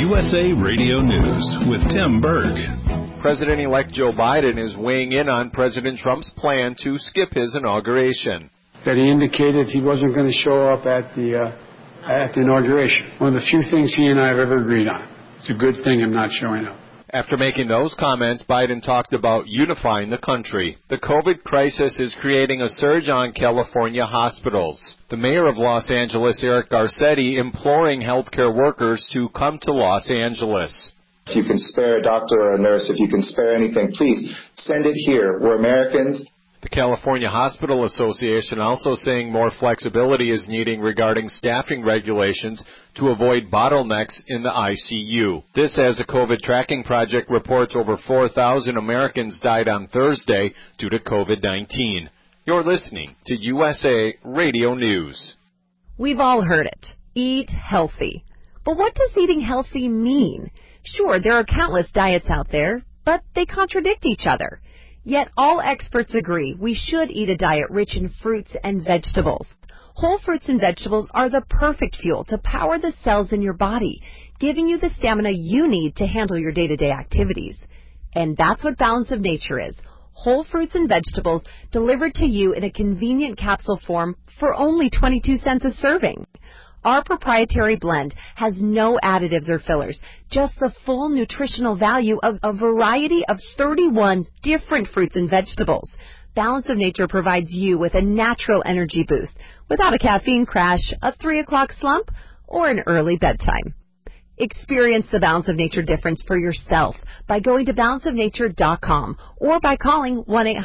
USA Radio News with Tim Berg. President-elect Joe Biden is weighing in on President Trump's plan to skip his inauguration. That he indicated he wasn't going to show up at the inauguration. One of the few things he and I have ever agreed on. It's a good thing I'm not showing up. After making those comments, Biden talked about unifying the country. The COVID crisis is creating a surge on California hospitals. The mayor of Los Angeles, Eric Garcetti, imploring healthcare workers to come to Los Angeles. If you can spare a doctor or a nurse, if you can spare anything, please send it here. We're Americans. The California Hospital Association also saying more flexibility is needed regarding staffing regulations to avoid bottlenecks in the ICU. This as a COVID tracking project reports over 4,000 Americans died on Thursday due to COVID-19. You're listening to USA Radio News. We've all heard it. Eat healthy. But what does eating healthy mean? Sure, there are countless diets out there, but they contradict each other. Yet all experts agree we should eat a diet rich in fruits and vegetables. Whole fruits and vegetables are the perfect fuel to power the cells in your body, giving you the stamina you need to handle your day-to-day activities. And that's what Balance of Nature is. Whole fruits and vegetables delivered to you in a convenient capsule form for only 22 cents a serving. Our proprietary blend has no additives or fillers, just the full nutritional value of a variety of 31 different fruits and vegetables. Balance of Nature provides you with a natural energy boost without a caffeine crash, a 3 o'clock slump, or an early bedtime. Experience the Balance of Nature difference for yourself by going to balanceofnature.com or by calling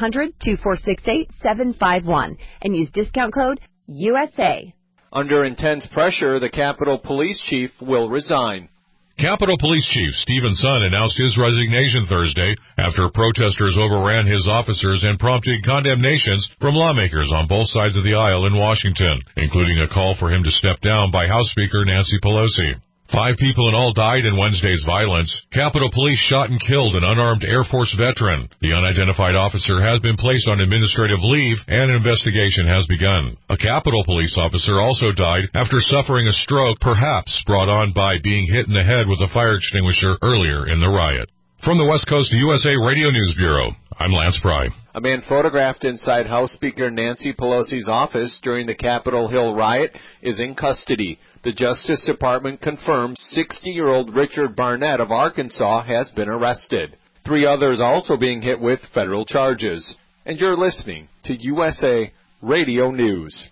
1-800-2468-751 and use discount code USA. Under intense pressure, the Capitol Police Chief will resign. Capitol Police Chief Stephen Sun announced his resignation Thursday after protesters overran his officers and prompted condemnations from lawmakers on both sides of the aisle in Washington, including a call for him to step down by House Speaker Nancy Pelosi. 5 people in all died in Wednesday's violence. Capitol Police shot and killed an unarmed Air Force veteran. The unidentified officer has been placed on administrative leave, and an investigation has begun. A Capitol Police officer also died after suffering a stroke, perhaps brought on by being hit in the head with a fire extinguisher earlier in the riot. From the West Coast USA Radio News Bureau, I'm Lance Pry. A man photographed inside House Speaker Nancy Pelosi's office during the Capitol Hill riot is in custody. The Justice Department confirms 60-year-old Richard Barnett of Arkansas has been arrested. 3 others also being hit with federal charges. And you're listening to USA Radio News.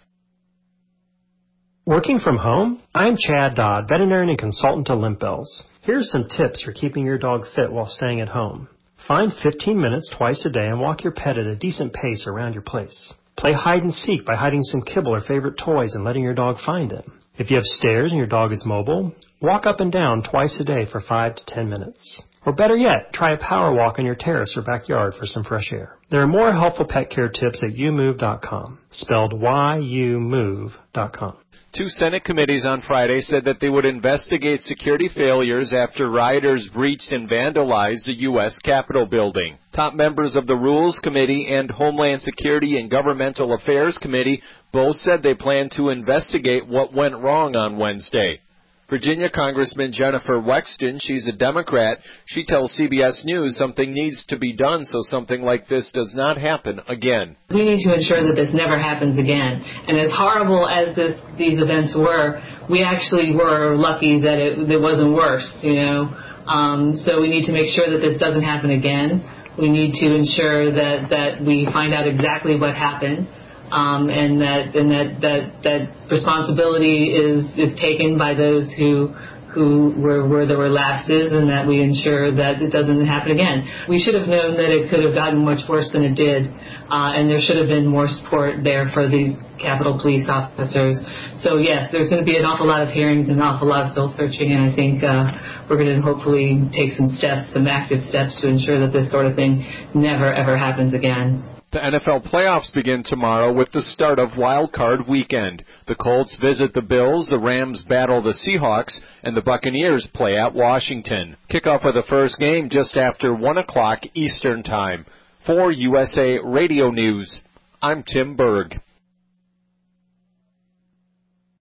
Working from home? I'm Chad Dodd, veterinarian and consultant to Limp Bells. Here's some tips for keeping your dog fit while staying at home. Find 15 minutes twice a day and walk your pet at a decent pace around your place. Play hide and seek by hiding some kibble or favorite toys and letting your dog find them. If you have stairs and your dog is mobile, walk up and down twice a day for 5 to 10 minutes. Or better yet, try a power walk on your terrace or backyard for some fresh air. There are more helpful pet care tips at youmove.com, spelled youmove.com. 2 Senate committees on Friday said that they would investigate security failures after rioters breached and vandalized the U.S. Capitol building. Top members of the Rules Committee and Homeland Security and Governmental Affairs Committee both said they plan to investigate what went wrong on Wednesday. Virginia Congressman Jennifer Wexton, she's a Democrat, she tells CBS News something needs to be done so something like this does not happen again. We need to ensure that this never happens again. And as horrible as these events were, we actually were lucky that it wasn't worse, So we need to make sure that this doesn't happen again. We need to ensure that we find out exactly what happened. And that responsibility is taken by those who where there were lapses, and that we ensure that it doesn't happen again. We should have known that it could have gotten much worse than it did, and there should have been more support there for these Capitol Police officers. So yes, there's going to be an awful lot of hearings and an awful lot of soul searching, and I think we're going to hopefully take some active steps to ensure that this sort of thing never ever happens again. The NFL playoffs begin tomorrow with the start of Wild Card Weekend. The Colts visit the Bills, the Rams battle the Seahawks, and the Buccaneers play at Washington. Kickoff of the first game just after 1 o'clock Eastern Time. For USA Radio News, I'm Tim Berg.